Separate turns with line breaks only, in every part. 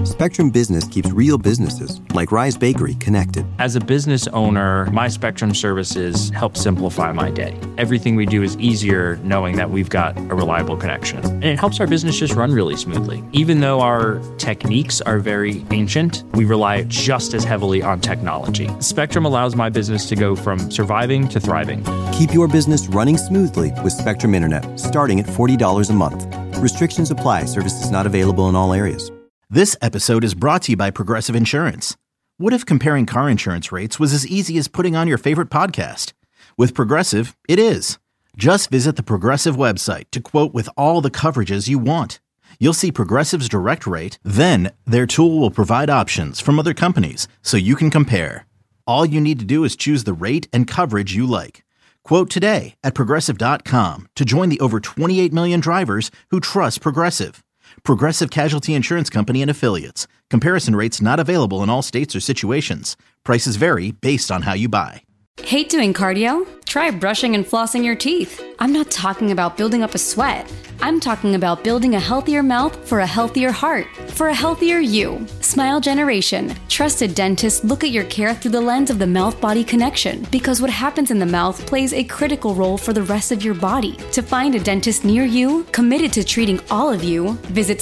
Spectrum Business keeps real businesses, like Rise Bakery, connected.
As a business owner, my Spectrum services help simplify my day. Everything we do is easier knowing that we've got a reliable connection. And it helps our business just run really smoothly. Even though our techniques are very ancient, we rely just as heavily on technology. Spectrum allows my business to go from surviving to thriving.
Keep your business running smoothly with Spectrum Internet, starting at $40 a month. Restrictions apply. Services not available in all areas.
This episode is brought to you by Progressive Insurance. What if comparing car insurance rates was as easy as putting on your favorite podcast? With Progressive, it is. Just visit the Progressive website to quote with all the coverages you want. You'll see Progressive's direct rate, then their tool will provide options from other companies so you can compare. All you need to do is choose the rate and coverage you like. Quote today at Progressive.com to join the over 28 million drivers who trust Progressive. Progressive Casualty Insurance Company and Affiliates. Comparison rates not available in all states or situations. Prices vary based on how you buy.
Hate doing cardio? Try brushing and flossing your teeth. I'm not talking about building up a sweat. I'm talking about building a healthier mouth for a healthier heart, for a healthier you. Smile Generation. Trusted dentists look at your care through the lens of the mouth-body connection because what happens in the mouth plays a critical role for the rest of your body. To find a dentist near you, committed to treating all of you, visit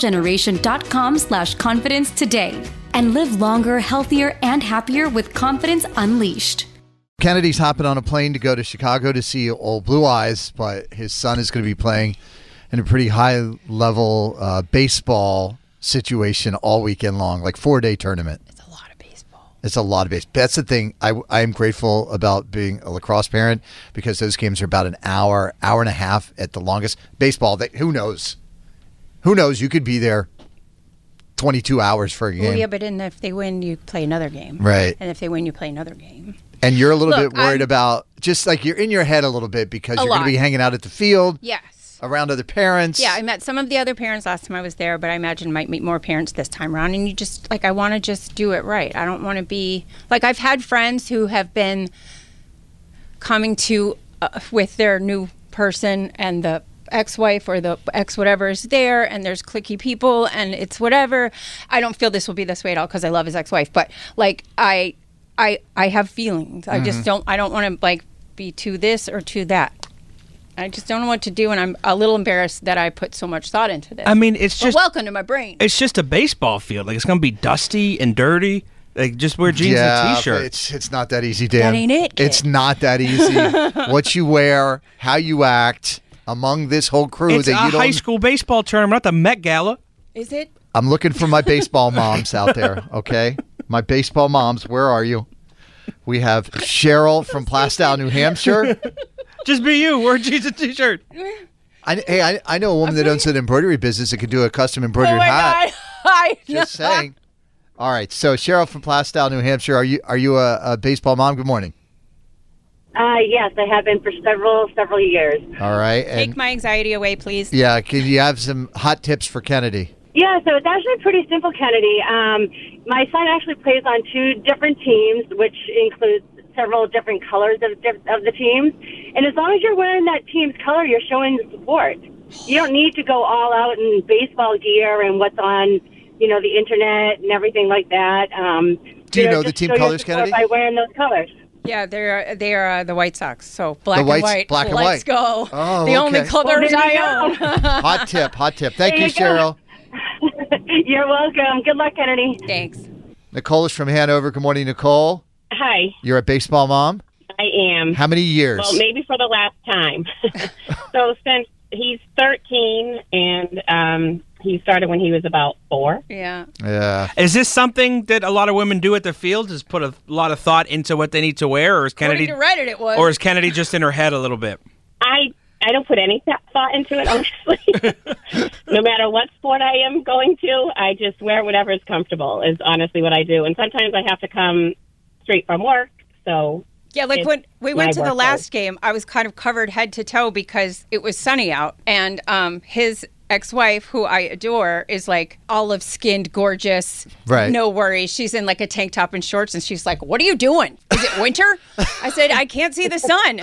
smilegeneration.com/confidence today and live longer, healthier, and happier with confidence unleashed.
Kennedy's hopping on a plane to go to Chicago to see Old Blue Eyes, but his son is going to be playing in a pretty high-level baseball situation all weekend long, like 4-day tournament.
It's a lot of baseball.
It's a lot of baseball. That's the thing. I am grateful about being a lacrosse parent because those games are about an hour, hour and a half at the longest. Baseball, who knows? Who knows? You could be there 22 hours for a game.
Well, yeah, but if they win, you play another game.
Right.
And if they win, you play another game.
And you're a little bit worried about, just like you're in your head a little bit because you're going to be hanging out at the field.
Yes.
Around other parents.
Yeah, I met some of the other parents last time I was there, but I imagine I might meet more parents this time around. And you just, I want to just do it right. I don't want to be, I've had friends who have been coming to, with their new person and the ex-wife or the ex-whatever is there, and there's cliquey people, and it's whatever. I don't feel this will be this way at all because I love his ex-wife, but, I have feelings. I just don't want to be to this or to that. I just don't know what to do, and I'm a little embarrassed that I put so much thought into this.
I mean, it's just
welcome to my brain.
It's just a baseball field. It's going to be dusty and dirty. Just wear jeans and a t-shirt.
It's not that easy, Dan.
That ain't it, kid.
It's not that easy. What you wear, how you act among this whole crew.
It's a high school baseball tournament, not the Met Gala.
Is it?
I'm looking for my baseball moms out there. Okay, my baseball moms. Where are you? We have Cheryl from Plastow, New Hampshire.
Just be you. Wear jeans and t-shirt.
I know a woman that owns an embroidery business that could do a custom embroidered hat.
God.
Just saying. All right. So Cheryl from Plastow, New Hampshire. Are you a baseball mom? Good morning.
Yes, I have been for several years.
All right.
Take my anxiety away, please.
Yeah. Can you have some hot tips for Kennedy?
Yeah, so it's actually pretty simple, Kennedy. My son actually plays on 2 different teams, which includes several different colors of the teams. And as long as you're wearing that team's color, you're showing the support. You don't need to go all out in baseball gear and what's on, the internet and everything like that.
Do you know the team colors, Kennedy?
By wearing those colors.
Yeah, they are the White Sox. So black and white.
Black and
Let's
white.
go.
Oh,
the only colors I own.
Hot tip. Thank you, Cheryl.
You're welcome. Good luck, Kennedy.
Thanks.
Nicole is from Hanover. Good morning, Nicole.
Hi.
You're a baseball mom?
I am.
How many years?
Well, maybe for the last time. So since he's 13, and he started when he was about 4.
Yeah.
Yeah.
Is this something that a lot of women do at the field? Is put a lot of thought into what they need to wear, or is Kennedy?
According to Reddit, it was.
Or is Kennedy just in her head a little bit?
I don't put any thought into it, honestly. No matter what sport I am going to, I just wear whatever is comfortable is honestly what I do. And sometimes I have to come straight from work, so...
Yeah, when we went to the last game, I was kind of covered head to toe because it was sunny out. And his ex-wife, who I adore, is olive-skinned, gorgeous,
right?
No worries. She's in a tank top and shorts, and she's like, "What are you doing? Is it winter?" I said, "I can't see the sun."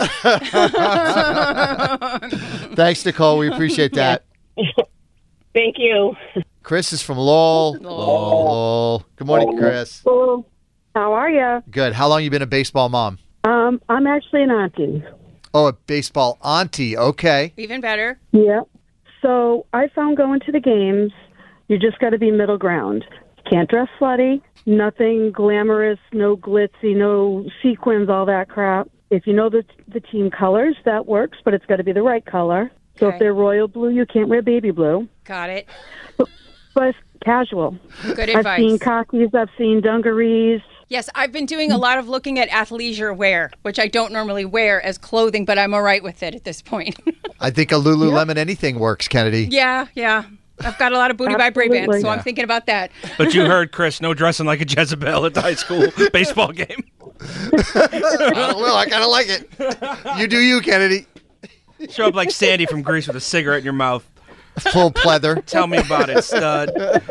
Thanks, Nicole. We appreciate that.
Thank you.
Chris is from Lowell. Lowell. Good morning, Chris.
Hello. How are you?
Good. How long you been a baseball mom?
I'm actually an auntie.
Oh, a baseball auntie. Okay.
Even better.
Yeah. So I found going to the games, you just got to be middle ground. You can't dress slutty, nothing glamorous, no glitzy, no sequins, all that crap. If you know the team colors, that works, but it's got to be the right color. So
Okay.
if they're royal blue, you can't wear baby blue.
Got it.
But casual.
Good
I've
advice.
seen khakis, I've seen dungarees.
Yes, I've been doing a lot of looking at athleisure wear, which I don't normally wear as clothing, but I'm all right with it at this point.
I think a Lululemon anything works, Kennedy.
Yeah. I've got a lot of booty vibrabands, so
Absolutely.
I'm thinking about that.
But you heard, Chris, no dressing like a Jezebel at the high school baseball game.
I don't know. I kind of like it. You do you, Kennedy.
Show up like Sandy from Grease with a cigarette in your mouth.
Full pleather.
Tell me about it, stud.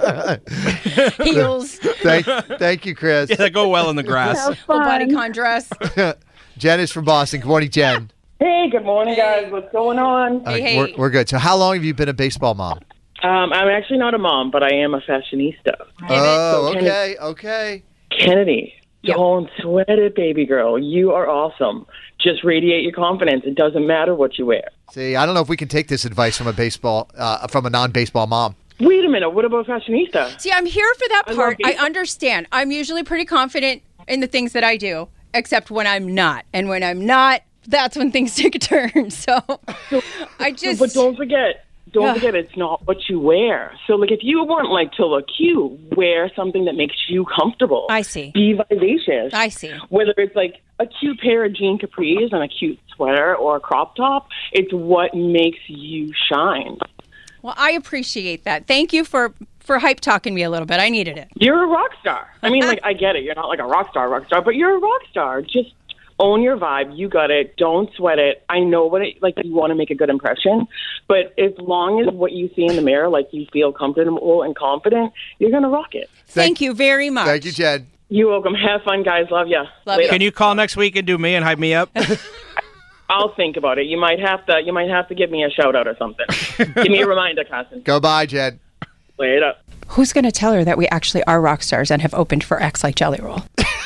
Heels,
Thank you, Chris.
Yeah, that go well in the grass.
Have
full
fun.
bodycon dress.
Jen is from Boston. Good morning, Jen.
Hey, good morning, guys. What's going on?
Hey.
We're good. So how long have you been a baseball mom?
I'm actually not a mom, but I am a fashionista.
Oh,
So
okay.
Kennedy,
Yep.
don't sweat it, baby girl. You are awesome. Just radiate your confidence. It doesn't matter what you wear.
See, I don't know if we can take this advice from a non-baseball mom.
Wait a minute. What about fashionista?
See, I'm here for that
I
part.
love
I
baseball.
understand. I'm usually pretty confident in the things that I do, except when I'm not. And when I'm not, that's when things take a turn. So I just...
But don't forget, it's not what you wear. So, like, if you want, like, to look cute, wear something that makes you comfortable.
I see.
Be vivacious.
I see.
Whether it's, like, a cute pair of jean capris and a cute sweater or a crop top, it's what makes you shine.
Well, I appreciate that. Thank you for hype talking me a little bit. I needed it.
You're a rock star. I mean, like, I get it. You're not like a rock star, but you're a rock star. Just own your vibe. You got it. Don't sweat it. I know you want to make a good impression, but as long as what you see in the mirror, like, you feel comfortable and confident, you're going to rock it.
Thank you very much.
Thank you, Jen.
You're welcome. Have fun, guys. Love ya.
Love
Later.
you.
Can you call next week and do me and hype me up?
I'll think about it. You might have to give me a shout out or something. Give me a reminder, Carson.
Go bye, Jen.
Later.
Who's going to tell her that we actually are rock stars and have opened for X like Jelly Roll?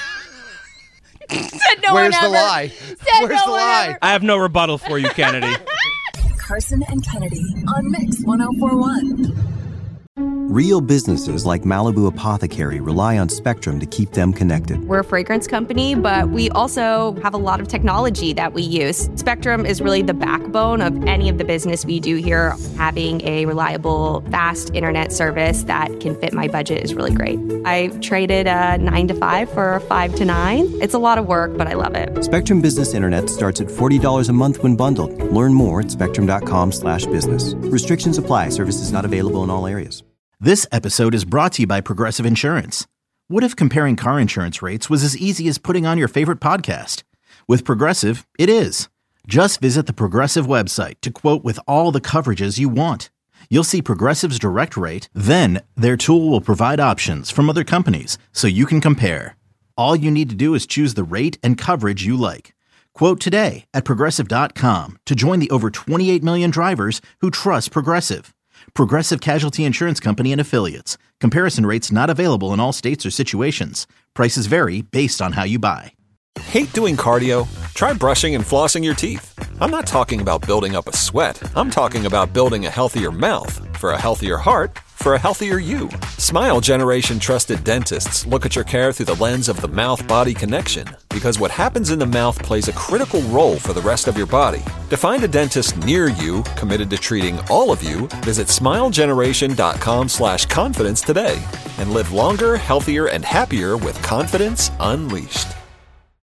Said no
Where's
one
the
ever.
lie?
Said
Where's
no
the
one
lie?
ever.
I have no rebuttal for you, Kennedy.
Carson and Kennedy on Mix 104.1.
Real businesses like Malibu Apothecary rely on Spectrum to keep them connected.
We're a fragrance company, but we also have a lot of technology that we use. Spectrum is really the backbone of any of the business we do here. Having a reliable, fast internet service that can fit my budget is really great. I traded a 9 to 5 for a 5 to 9. It's a lot of work, but I love it.
Spectrum Business Internet starts at $40 a month when bundled. Learn more at spectrum.com/business. Restrictions apply. Services not available in all areas.
This episode is brought to you by Progressive Insurance. What if comparing car insurance rates was as easy as putting on your favorite podcast? With Progressive, it is. Just visit the Progressive website to quote with all the coverages you want. You'll see Progressive's direct rate, then their tool will provide options from other companies so you can compare. All you need to do is choose the rate and coverage you like. Quote today at Progressive.com to join the over 28 million drivers who trust Progressive. Progressive Casualty Insurance Company and Affiliates. Comparison rates not available in all states or situations. Prices vary based on how you buy.
Hate doing cardio? Try brushing and flossing your teeth. I'm not talking about building up a sweat. I'm talking about building a healthier mouth. For a healthier heart, for a healthier you. Smile Generation trusted dentists look at your care through the lens of the mouth-body connection, because what happens in the mouth plays a critical role for the rest of your body. To find a dentist near you committed to treating all of you, visit smilegeneration.com/confidence today and live longer, healthier, and happier with confidence unleashed.